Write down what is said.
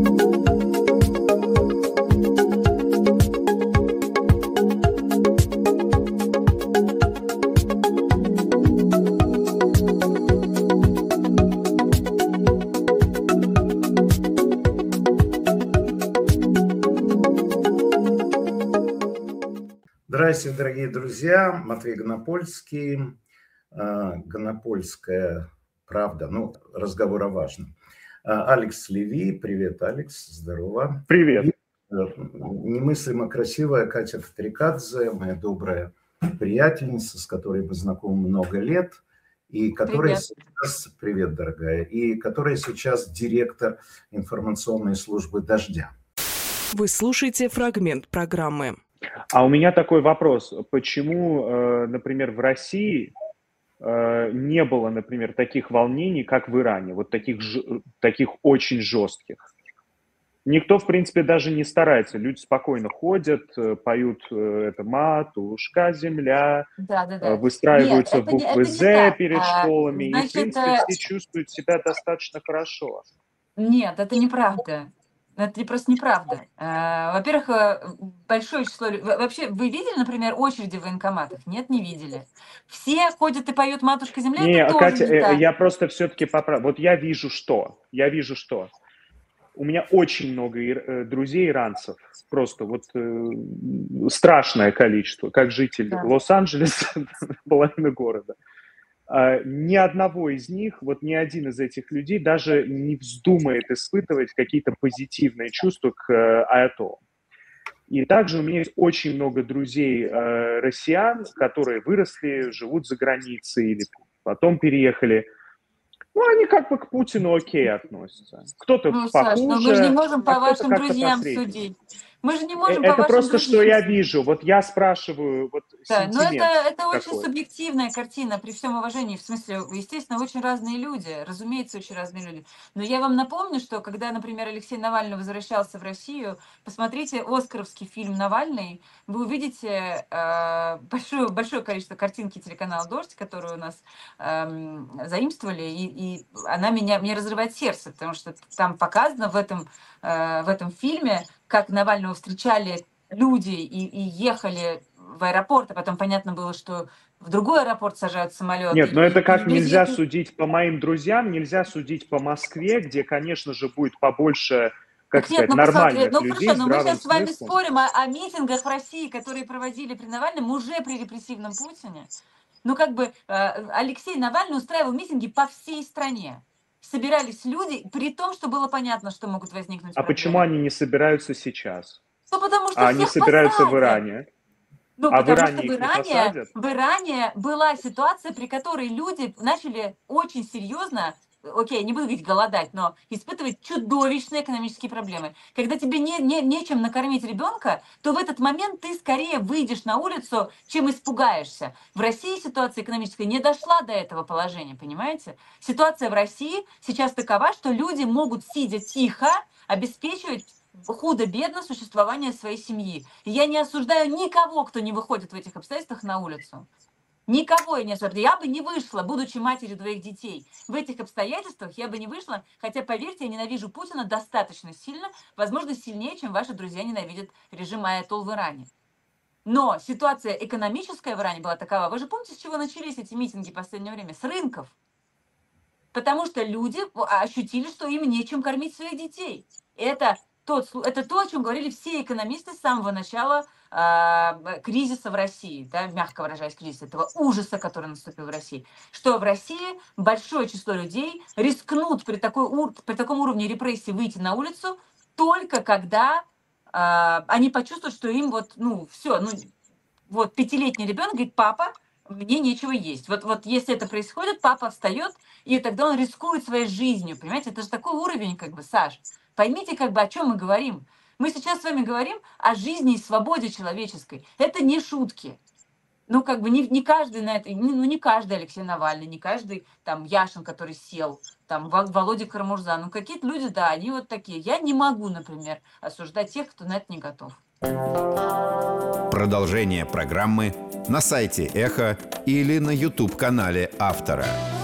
Здравствуйте, дорогие друзья. Матвей Гонопольский, Гонопольская правда. Ну, разговор о важном. Алекс Леви. Привет, Алекс. Здорово. Привет. И немыслимо красивая Катя Фатрикадзе, моя добрая приятельница, с которой мы знакомы много лет. И которая сейчас, привет, дорогая, и которая сейчас директор информационной службы «Дождя». Вы слушаете фрагмент программы. А у меня такой вопрос. Почему, например, в России не было, например, таких волнений, как в Иране, вот таких очень жестких? Никто, в принципе, даже не старается. Люди спокойно ходят, поют это «Матушка, земля», выстраиваются в буквы «З» перед школами, и, в принципе, все чувствуют себя достаточно хорошо. Нет, это неправда. Это просто неправда. Во-первых, большое число... Вообще, вы видели, например, очереди в военкоматах? Нет, не видели. Все ходят и поют «Матушка земля», не, это Катя, тоже не так. Я просто все-таки поправлю. Вот я вижу что. У меня очень много друзей иранцев. Просто вот страшное количество. Как житель Лос-Анджелеса, половина города. Ни одного из них, вот ни один из этих людей даже не вздумает испытывать какие-то позитивные чувства к аятоллам. И также у меня есть очень много друзей россиян, которые выросли, живут за границей или потом переехали. Ну, они как бы к Путину окей относятся. Кто-то похуже, Саш, но мы же не можем по вашим друзьям посреднее. Судить. Мы же не можем это по вашим просто, друзьям. что я вижу. Вот я спрашиваю Да, но это такой. очень субъективная картина, при всем уважении. В смысле, естественно, очень разные люди. Разумеется, очень разные люди. Но я вам напомню, что когда, например, Алексей Навальный возвращался в Россию, посмотрите оскаровский фильм «Навальный», вы увидите большое количество картинки телеканала «Дождь», которую у нас заимствовали, и она мне разрывает сердце, потому что там показано в этом фильме, как Навального встречали люди и ехали в аэропорт, а потом понятно было, что в другой аэропорт сажают самолет. Нет, но это как нельзя судить по моим друзьям, нельзя судить по Москве, где, конечно же, будет побольше, нормальных людей. Хорошо, но мы сейчас с вами спорим о митингах в России, которые проводили при Навальном, уже при репрессивном Путине. Алексей Навальный устраивал митинги по всей стране. Собирались люди, при том, что было понятно, что могут возникнуть проблемы. Почему они не собираются сейчас? Потому что они собираются посадят. В Иране. Потому что в Иране была ситуация, при которой люди начали очень серьезно, не буду говорить голодать, но испытывать чудовищные экономические проблемы. Когда тебе нечем накормить ребенка, то в этот момент ты скорее выйдешь на улицу, чем испугаешься. В России ситуация экономическая не дошла до этого положения, понимаете? Ситуация в России сейчас такова, что люди могут, сидя тихо, обеспечивать худо-бедно существование своей семьи. И я не осуждаю никого, кто не выходит в этих обстоятельствах на улицу. Никого я не осуждаю. Я бы не вышла, будучи матерью двоих детей. В этих обстоятельствах я бы не вышла, хотя, поверьте, я ненавижу Путина достаточно сильно, возможно, сильнее, чем ваши друзья ненавидят режим аятолл в Иране. Но ситуация экономическая в Иране была такова. Вы же помните, с чего начались эти митинги в последнее время? С рынков. Потому что люди ощутили, что им нечем кормить своих детей. Это то, о чем говорили все экономисты с самого начала кризиса в России, мягко выражаясь, кризиса, этого ужаса, который наступил в России, что в России большое число людей рискнут при таком уровне репрессий выйти на улицу только когда они почувствуют, что им пятилетний ребенок говорит: папа, мне нечего есть. Вот если это происходит, папа встает, и тогда он рискует своей жизнью, понимаете? Это же такой уровень, Саш. Поймите, о чем мы говорим. Мы сейчас с вами говорим о жизни и свободе человеческой. Это не шутки. Не каждый на это, не каждый Алексей Навальный, не каждый Яшин, который сел, Володя Карамурза. Какие-то люди, они вот такие. Я не могу, например, осуждать тех, кто на это не готов. Продолжение программы на сайте Эхо или на YouTube-канале автора.